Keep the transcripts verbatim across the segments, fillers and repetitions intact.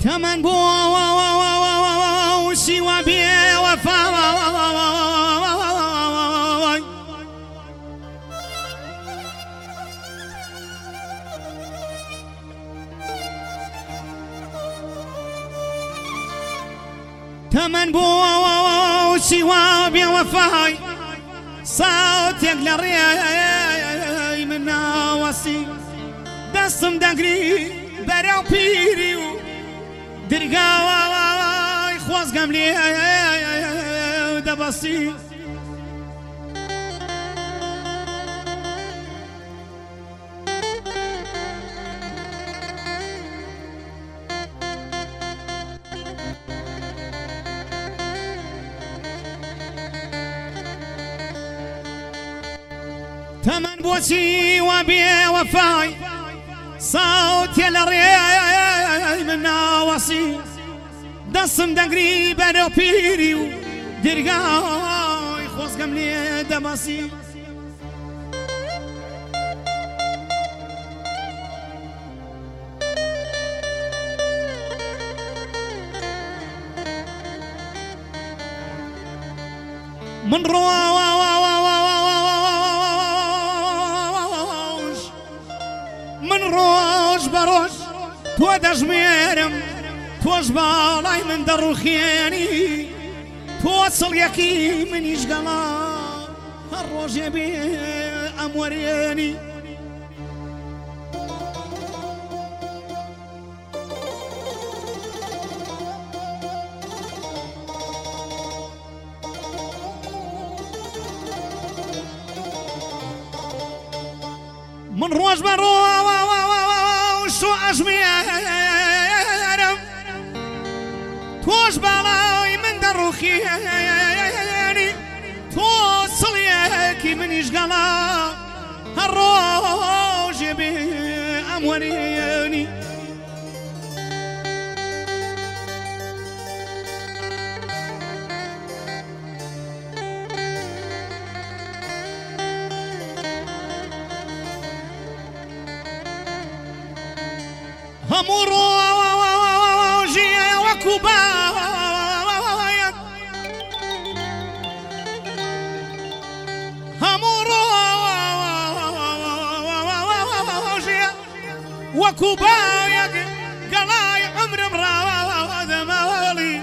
تمن بو سوى بي وفا تمن بو سوى بي وفا صوتك للرياي من ناوسي دستم دقري براو بيري درقاوي خواز قملي دبسي تمن بوسي وبي وفاي صوتي للرياي من ناوسي دستم دقري براو بيري درقاوي خواز قملي دبسي من روا من روش بروش تو دجميرم توش بالاي من دروخياني توصل يكي من يشقلا الروج يبي أمورياني من روج بروش شو أجميرم توش بالاي من دروخياني توصل ياكي من يشقلا الروج يبي أمورياني همروجي وكوبايا همروجي وكوبايا قلاي عمر مراد مالي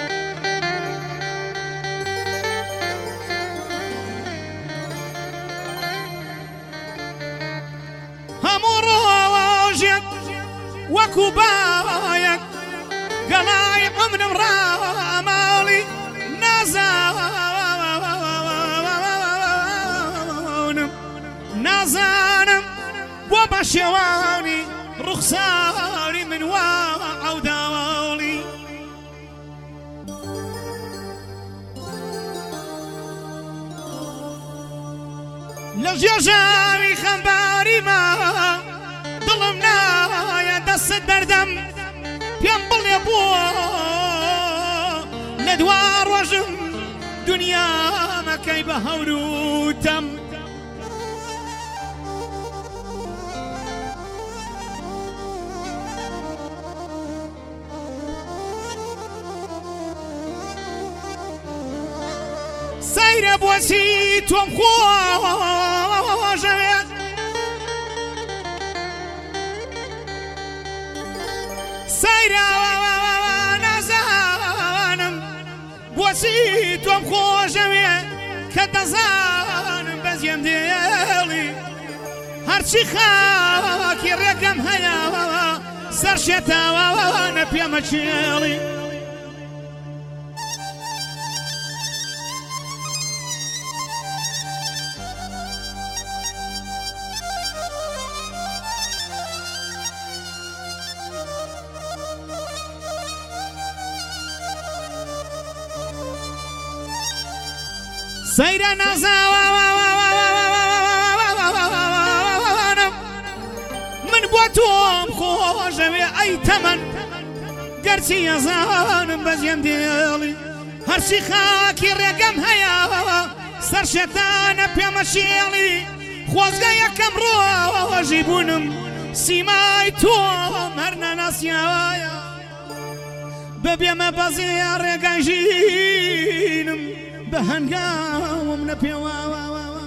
همروجي وكوبايا قلاي عمر مرامالي نازانم نازانم وبشواني رخصاني من واعو داولي لجيجاني خنباري ما ظلمنا يا دست دردم بينبل يا بو لدوار وجم دنيا ما كي بهوروتم سير بوسيت ومخواجه سيرا نازانم بوسيت ومخوجه كدزانم بزيم ديالي هرشي خاكي رقم هيا سرشتا وانا بيمشيلي سيرا نازانم من بوتوم خوجه اي تمن قرشي يزانم بزيم ديالي هرشي خاكي رقم هيا سرشتانا بيمشيلي خوازقا يكم روجي بونم سيماي توم هرنا ناسيايا ببيا ما بزير قاجينم بهنقا ومن بيوا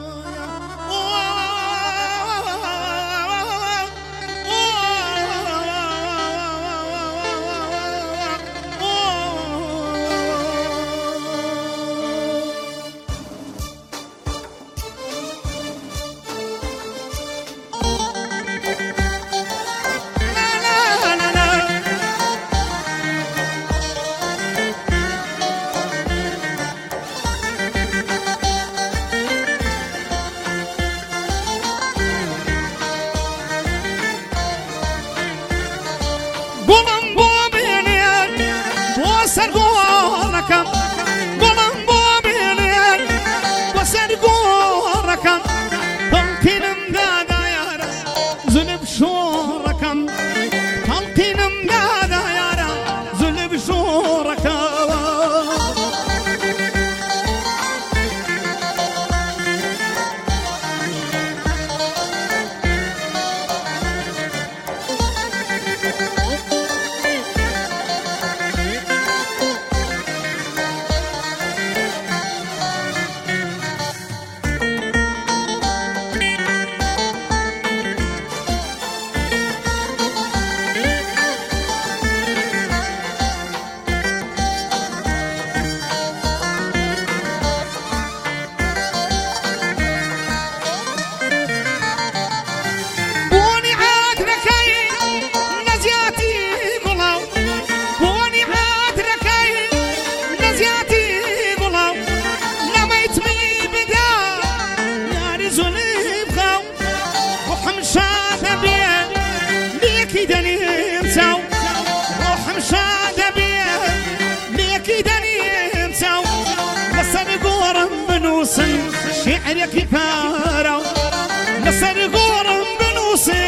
سرقوركم قلم بوبينين وسرقوركم تلقينم دادا يارا زلب شوركم تلقينم دادا يارا زلب شوركم شعرك كفارة نصر قرم بنوصي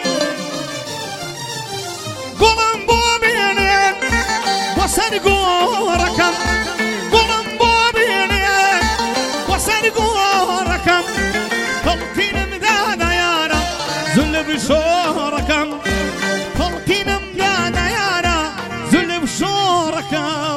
قرم بوبينين وصر قوركم قرم بوبينين وصر قوركم تلقين مدادا يارا زل بشوركم تلقين مدادا يارا زل بشوركم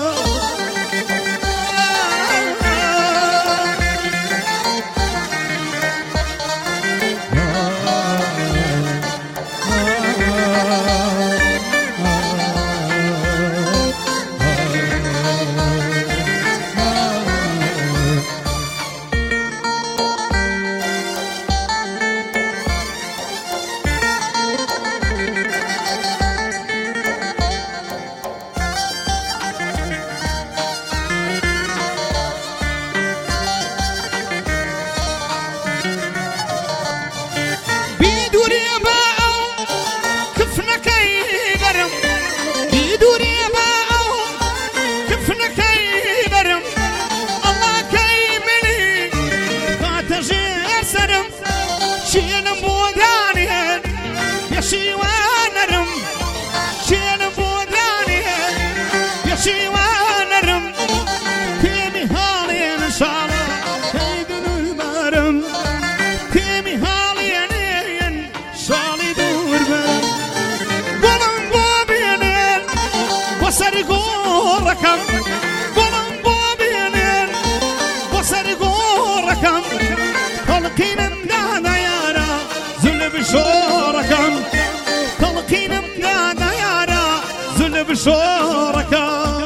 سرقوركم قلم بوبينين وسرقوركم تلقين مدادا يارا زل بشوركم تلقين مدادا يارا زل بشوركم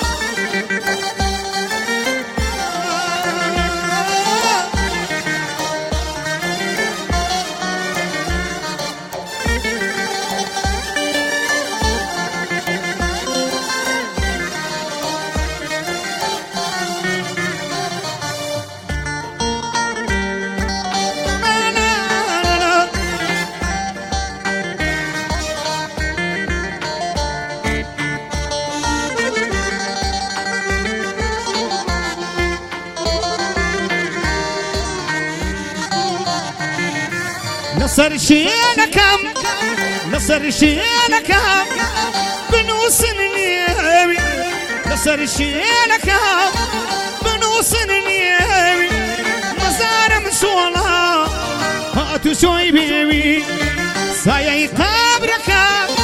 نصر شينكم نصر شينكم بنوس النيوي نصر شينكم بنوس النيوي مزار مشولا هاتو شوي بيوي سايا قبرك